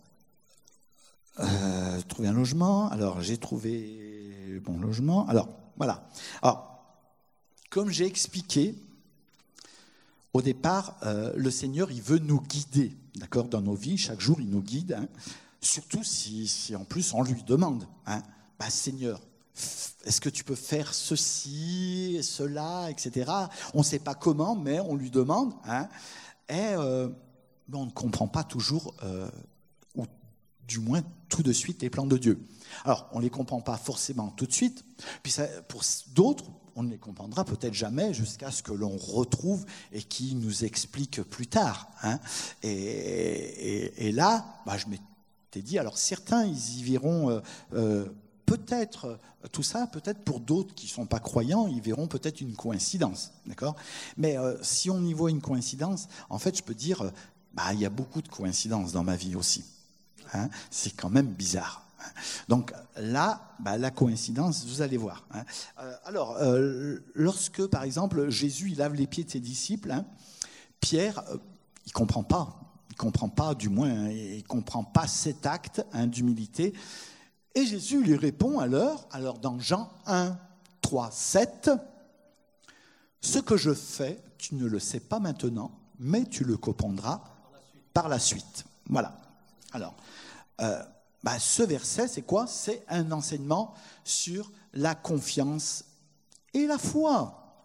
euh, trouver un logement. Alors, j'ai trouvé bon logement. Alors, voilà. Alors, comme j'ai expliqué, au départ, euh, le Seigneur, il veut nous guider, d'accord, dans nos vies. Chaque jour, il nous guide. Hein, surtout si, si, en plus, on lui demande. Hein, bah, Seigneur, est-ce que tu peux faire ceci, cela, et cetera. On ne sait pas comment, mais on lui demande. Hein, et... Euh, Mais on ne comprend pas toujours, euh, ou du moins tout de suite, les plans de Dieu. Alors, on ne les comprend pas forcément tout de suite, puis ça, pour d'autres, on ne les comprendra peut-être jamais jusqu'à ce que l'on retrouve et qui nous explique plus tard. Hein. Et, et, et là, bah, je m'étais dit, alors certains, ils y verront... Euh, euh, Peut-être tout ça, peut-être pour d'autres qui ne sont pas croyants, ils verront peut-être une coïncidence, d'accord ? Mais euh, si on y voit une coïncidence, en fait, je peux dire, euh, bah, il y a beaucoup de coïncidences dans ma vie aussi. Hein ? C'est quand même bizarre. Donc là, bah, la coïncidence, vous allez voir. Hein. Euh, alors, euh, lorsque, par exemple, Jésus il lave les pieds de ses disciples, hein, Pierre, euh, il ne comprend pas. Il ne comprend pas, du moins, hein, il ne comprend pas cet acte hein, d'humilité. Et Jésus lui répond alors, alors dans Jean un, trois, sept, « Ce que je fais, tu ne le sais pas maintenant, mais tu le comprendras par la suite. » Voilà. Alors, euh, bah, ce verset, c'est quoi ? C'est un enseignement sur la confiance et la foi.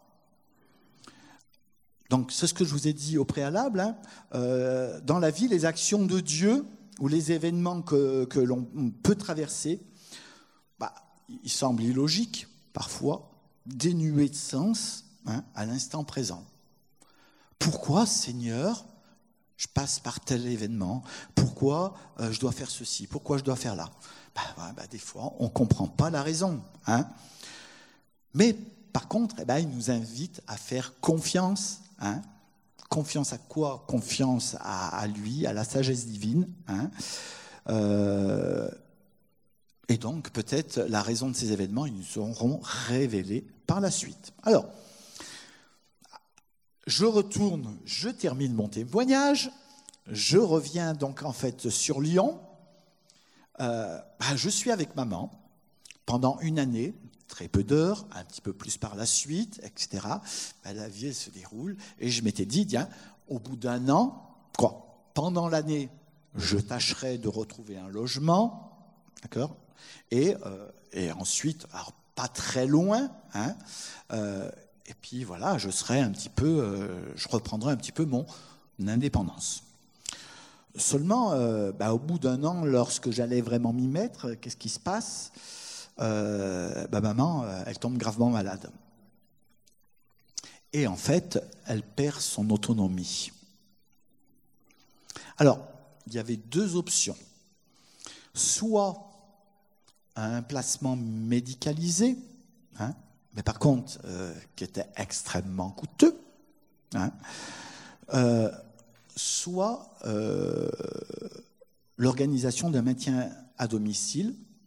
Donc, c'est ce que je vous ai dit au préalable. Hein. Euh, dans la vie, les actions de Dieu ou les événements que, que l'on peut traverser, bah, ils semblent illogiques, parfois, dénués de sens hein, à l'instant présent. Pourquoi, Seigneur, je passe par tel événement ? Pourquoi euh, je dois faire ceci ? Pourquoi je dois faire là ? bah, bah, bah, Des fois, on ne comprend pas la raison. Hein. Mais par contre, eh ben, il nous invite à faire confiance. Hein. Confiance à quoi ? Confiance à, à lui, à la sagesse divine. Hein. Euh, et donc, peut-être, la raison de ces événements, ils nous seront révélés par la suite. Alors, je retourne, je termine mon témoignage. Je reviens donc, en fait, sur Lyon. Euh, bah, je suis avec maman pendant une année. Très peu d'heures, un petit peu plus par la suite, et cetera. Ben, la vie, elle se déroule. Et je m'étais dit, tiens, au bout d'un an, quoi, pendant l'année, je tâcherai de retrouver un logement, d'accord ? Et, euh, et ensuite, alors pas très loin, hein, euh, et puis voilà, je serai un petit peu, euh, je reprendrai un petit peu mon indépendance. Seulement, euh, ben, au bout d'un an, lorsque j'allais vraiment m'y mettre, qu'est-ce qui se passe ? Euh, bah maman, elle tombe gravement malade. Et en fait, elle perd son autonomie. Alors, il y avait deux options. Soit un placement médicalisé, hein, mais par contre, euh, qui était extrêmement coûteux, hein, euh, soit euh, l'organisation d'un maintien à domicile,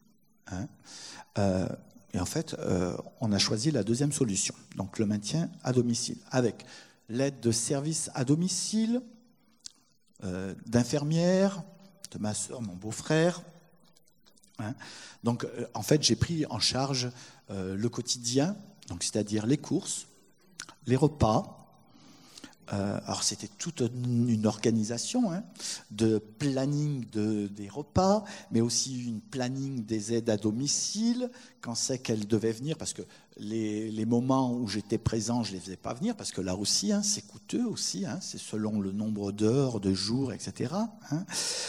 Hein. Euh, et en fait, euh, on a choisi la deuxième solution, donc le maintien à domicile, avec l'aide de services à domicile, euh, d'infirmières, de ma soeur, mon beau-frère. Hein. Donc, euh, en fait, j'ai pris en charge euh, le quotidien, donc c'est-à-dire les courses, les repas. Euh, alors c'était toute une, une organisation hein, de planning de, des repas, mais aussi une planning des aides à domicile, quand c'est qu'elles devaient venir, parce que les, les moments où j'étais présent, je ne les faisais pas venir, parce que là aussi, hein, c'est coûteux aussi, hein, c'est selon le nombre d'heures, de jours, et cetera. Hein.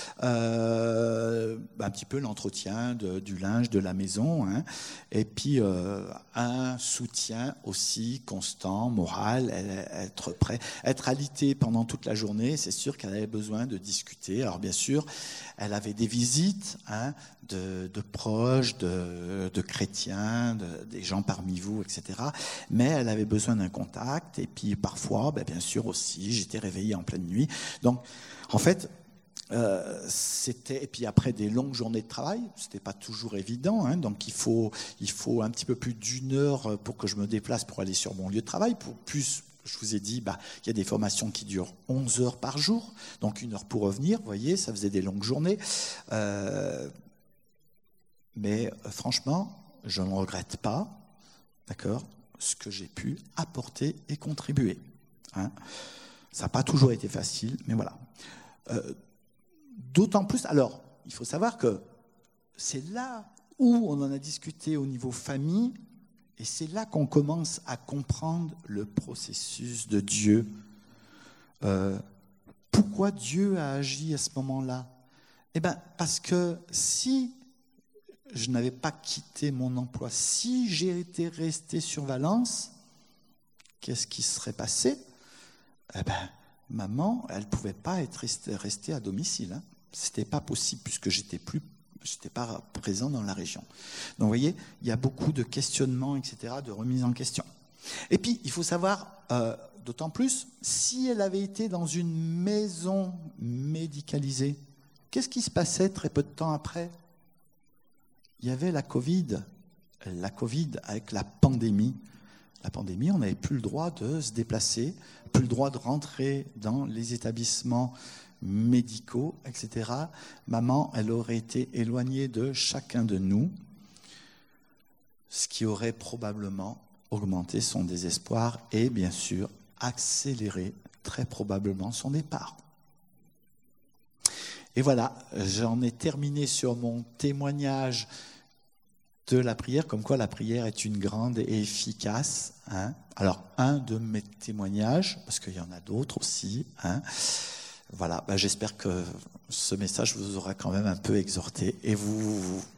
Euh, un petit peu l'entretien de, du linge, de la maison, hein, et puis euh, un soutien aussi constant, moral, être prêt, être alité pendant toute la journée. C'est sûr qu'elle avait besoin de discuter. Alors bien sûr, elle avait des visites hein, de, de proches, de, de chrétiens, de, des gens parmi vous, et cetera. Mais elle avait besoin d'un contact. Et puis parfois, ben, bien sûr aussi, j'étais réveillé en pleine nuit. Donc, en fait, euh, c'était et puis après des longues journées de travail, c'était pas toujours évident. Hein, donc il faut, il faut un petit peu plus d'une heure pour que je me déplace pour aller sur mon lieu de travail. Pour plus, je vous ai dit, bah, il y a des formations qui durent onze heures par jour, donc une heure pour revenir. Vous voyez, ça faisait des longues journées. Euh, mais euh, franchement, je ne regrette pas. D'accord, ce que j'ai pu apporter et contribuer. Hein. Ça n'a pas toujours été facile, mais voilà. Euh, d'autant plus, alors, il faut savoir que c'est là où on en a discuté au niveau famille, et c'est là qu'on commence à comprendre le processus de Dieu. Euh, pourquoi Dieu a agi à ce moment-là ? Eh bien, parce que si je n'avais pas quitté mon emploi, si j'ai été resté sur Valence, qu'est-ce qui serait passé ? Eh bien, maman, elle ne pouvait pas être restée, restée à domicile. Hein. Ce n'était pas possible puisque je n'étais plus, j'étais pas présent dans la région. Donc, vous voyez, il y a beaucoup de questionnements, et cetera, de remise en question. Et puis, il faut savoir, euh, d'autant plus, si elle avait été dans une maison médicalisée, qu'est-ce qui se passait très peu de temps après ? Il y avait la Covid, la Covid avec la pandémie. La pandémie, on n'avait plus le droit de se déplacer, plus le droit de rentrer dans les établissements médicaux, et cetera. Maman, elle aurait été éloignée de chacun de nous, ce qui aurait probablement augmenté son désespoir et, bien sûr, accéléré très probablement son départ. Et voilà, j'en ai terminé sur mon témoignage de la prière, comme quoi la prière est une grande et efficace. Hein. Alors, un de mes témoignages, parce qu'il y en a d'autres aussi. Hein. Voilà, ben, j'espère que ce message vous aura quand même un peu exhorté et vous, vous